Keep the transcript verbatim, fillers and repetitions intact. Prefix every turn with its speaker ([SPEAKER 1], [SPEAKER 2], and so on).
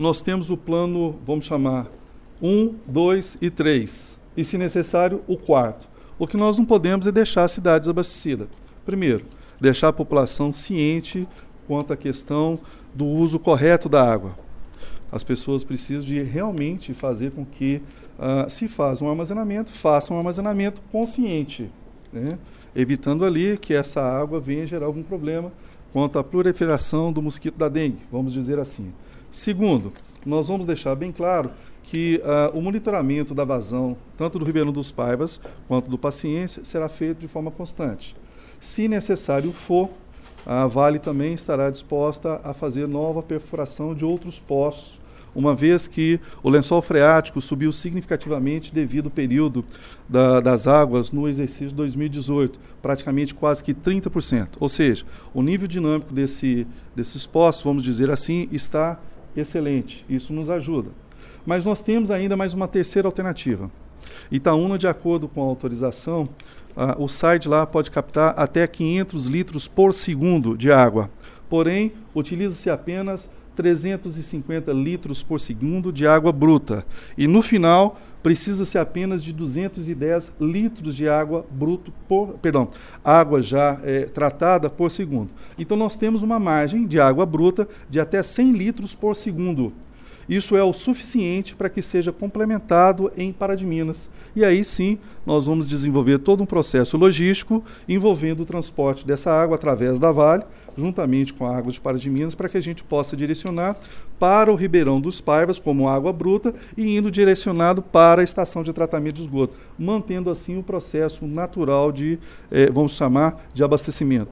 [SPEAKER 1] nós temos o plano, vamos chamar, um, dois e três. E, se necessário, o quarto. O que nós não podemos é deixar a cidade desabastecida. Primeiro, deixar a população ciente quanto à questão do uso correto da água. As pessoas precisam de realmente fazer com que, uh, se faz um armazenamento, faça um armazenamento consciente, né? Evitando ali que essa água venha gerar algum problema quanto à proliferação do mosquito da dengue, vamos dizer assim. Segundo, nós vamos deixar bem claro que uh, o monitoramento da vazão, tanto do Ribeirão dos Paivas quanto do Paciência, será feito de forma constante. Se necessário for, a Vale também estará disposta a fazer nova perfuração de outros poços, uma vez que o lençol freático subiu significativamente devido ao período da, das águas no exercício de dois mil e dezoito, praticamente quase que trinta por cento. Ou seja, o nível dinâmico desse, desses poços, vamos dizer assim, está excelente. Isso nos ajuda. Mas nós temos ainda mais uma terceira alternativa. Itaúna, de acordo com a autorização, ah, o site lá pode captar até quinhentos litros por segundo de água. Porém, utiliza-se apenas trezentos e cinquenta litros por segundo de água bruta. E no final, precisa-se apenas de duzentos e dez litros de água bruto por, perdão, água já é, tratada por segundo. Então nós temos uma margem de água bruta de até cem litros por segundo. Isso é o suficiente para que seja complementado em Pará de Minas. E aí sim, nós vamos desenvolver todo um processo logístico envolvendo o transporte dessa água através da Vale, juntamente com a água de Pará de Minas, para que a gente possa direcionar para o Ribeirão dos Paivas como água bruta e indo direcionado para a estação de tratamento de esgoto, mantendo assim o processo natural de, eh, vamos chamar, de abastecimento.